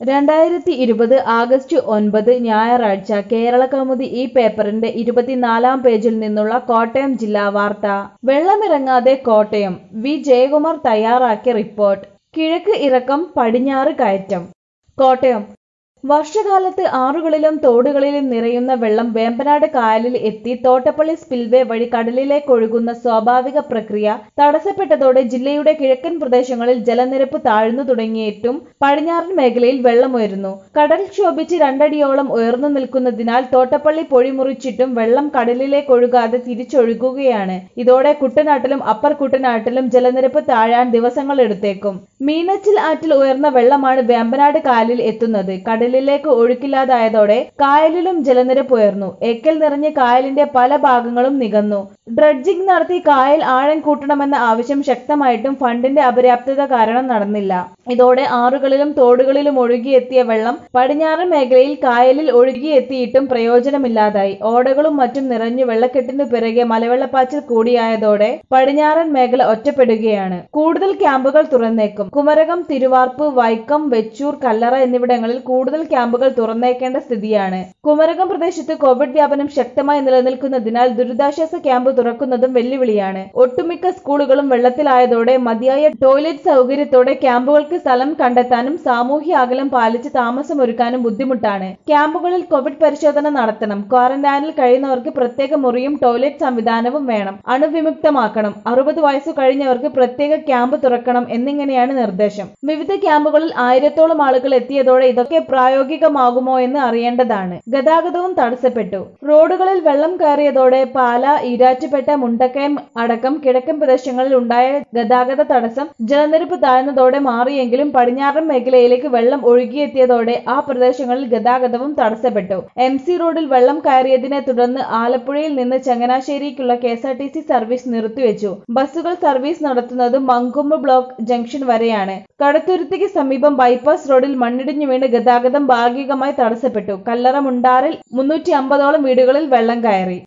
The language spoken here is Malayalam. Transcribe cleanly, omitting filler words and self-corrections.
2020 ആഗസ്റ്റ് 9 ഞായറാഴ്ച കേരളകൗമുദി ഈ പേപ്പറിന്റെ 24-ാം പേജിൽ നിന്നുള്ള കോട്ടയം ജില്ലാ വാർത്ത. വെള്ളമിറങ്ങാതെ കോട്ടയം. വി ജയകുമാർ തയ്യാറാക്കിയ റിപ്പോർട്ട്. കിഴക്ക് ഇറക്കം, പടിഞ്ഞാറ് കയറ്റം. കോട്ടയം. വർഷകാലത്ത് ആറുകളിലും തോടുകളിലും നിറയുന്ന വെള്ളം വേമ്പനാട് കായലിൽ എത്തി തോട്ടപ്പള്ളി സ്പിൽവേ വഴി കടലിലേക്കൊഴുകുന്ന സ്വാഭാവിക പ്രക്രിയ തടസ്സപ്പെട്ടതോടെ ജില്ലയുടെ കിഴക്കൻ പ്രദേശങ്ങളിൽ ജലനിരപ്പ് താഴ്ന്നു തുടങ്ങിയിട്ടും പടിഞ്ഞാറൻ മേഖലയിൽ വെള്ളമുയരുന്നു. കടൽ ക്ഷോഭിച്ച് 2 അടിയോളം ഉയർന്നു നിൽക്കുന്നതിനാൽ തോട്ടപ്പള്ളി പൊഴി മുറിച്ചിട്ടും വെള്ളം കടലിലേക്കൊഴുകാതെ തിരിച്ചൊഴുകുകയാണ്. ഇതോടെ കുട്ടനാട്ടിലും അപ്പർ കുട്ടനാട്ടിലും ജലനിരപ്പ് താഴാൻ ദിവസങ്ങളെടുത്തേക്കും. മീനച്ചിൽ ആറ്റിൽ ഉയർന്ന വെള്ളമാണ് വേമ്പനാട് കായലിൽ എത്തുന്നത്. കടലിലേക്ക് ഒഴുക്കില്ലാതായതോടെ കായലിലും ജലനിരപ്പ് ഉയർന്നു. എക്കൽ നിറഞ്ഞ് കായലിന്റെ പല ഭാഗങ്ങളും നികന്നു. ഡ്രഡ്ജിംഗ് നടത്തി കായൽ ആഴം കൂട്ടണമെന്ന ആവശ്യം ശക്തമായിട്ടും ഫണ്ടിന്റെ അപര്യാപ്തത കാരണം നടന്നില്ല. ഇതോടെ ആറുകളിലും തോടുകളിലും ഒഴുകിയെത്തിയ വെള്ളം പടിഞ്ഞാറൻ മേഖലയിൽ കായലിൽ ഒഴുകിയെത്തിയിട്ടും പ്രയോജനമില്ലാതായി. ഓടകളും മറ്റും നിറഞ്ഞു വെള്ളക്കെട്ടിനു പിറകെ മലവെള്ളപ്പാച്ചിൽ കൂടിയായതോടെ പടിഞ്ഞാറൻ മേഖല ഒറ്റപ്പെടുകയാണ്. കൂടുതൽ ക്യാമ്പുകൾ തുറന്നേക്കും. കുമരകം, തിരുവാർപ്പ്, വൈക്കം, വെച്ചൂർ, കല്ലറ എന്നിവിടങ്ങളിൽ കൂടുതൽ ക്യാമ്പുകൾ തുറന്നേക്കേണ്ട സ്ഥിതിയാണ്. കുമരകം പ്രദേശത്ത് കോവിഡ് വ്യാപനം ശക്തമായി നിലനിൽക്കുന്നതിനാൽ ദുരിതാശ്വാസ ക്യാമ്പ് തുറക്കുന്നതും വെല്ലുവിളിയാണ്. ഒട്ടുമിക്ക സ്കൂളുകളും വെള്ളത്തിലായതോടെ മതിയായ ടോയ്ലറ്റ് സൗകര്യത്തോടെ ക്യാമ്പുകൾക്ക് സ്ഥലം കണ്ടെത്താനും സാമൂഹ്യ അകലം പാലിച്ച് താമസമൊരുക്കാനും ബുദ്ധിമുട്ടാണ്. ക്യാമ്പുകളിൽ കോവിഡ് പരിശോധന നടത്തണം. ക്വാറന്റൈനിൽ കഴിയുന്നവർക്ക് പ്രത്യേക മുറിയും ടോയ്ലറ്റ് സംവിധാനവും വേണം. അണുവിമുക്തമാക്കണം. 60 വയസ്സു കഴിഞ്ഞവർക്ക് പ്രത്യേക ക്യാമ്പ് തുറക്കണം എന്നിങ്ങനെയാണ് നിർദ്ദേശം. വിവിധ ക്യാമ്പുകളിൽ 1000-ഓളം ആളുകൾ എത്തിയതോടെ ഇതൊക്കെ പ്രായോഗികമാകുമോ എന്ന് അറിയേണ്ടതാണ്. ഗതാഗതവും തടസ്സപ്പെട്ടു. റോഡുകളിൽ വെള്ളം കയറിയതോടെ പാല, ഈരാറ്റുപേട്ട, മുണ്ടക്കയം അടക്കം കിഴക്കൻ പ്രദേശങ്ങളിൽ ഉണ്ടായ ഗതാഗത തടസ്സം ജലനിരപ്പ് താഴ്ന്നതോടെ മാറിയെങ്കിലും പടിഞ്ഞാറൻ മേഖലയിലേക്ക് വെള്ളം ഒഴുകിയെത്തിയതോടെ ആ പ്രദേശങ്ങളിൽ ഗതാഗതവും തടസ്സപ്പെട്ടു. MC റോഡിൽ വെള്ളം കയറിയതിനെ തുടർന്ന് ആലപ്പുഴയിൽ നിന്ന് ചങ്ങനാശ്ശേരിക്കുള്ള KSRTC സർവീസ് നിർത്തിവെച്ചു. ബസ്സുകൾ സർവീസ് നടത്തുന്നത് മങ്കൊമ്പ് ബ്ലോക്ക് ജംഗ്ഷൻ വരെയാണ്. കടുത്തുരുത്തിക്ക് സമീപം ബൈപ്പാസ് റോഡിൽ മണ്ണിടിഞ്ഞു വീണ് ഗതാഗതം ഭാഗികമായി തടസ്സപ്പെട്ടു. കല്ലറ, മുണ്ടാറിൽ 350-ഓളം വീടുകളിൽ വെള്ളം കയറി.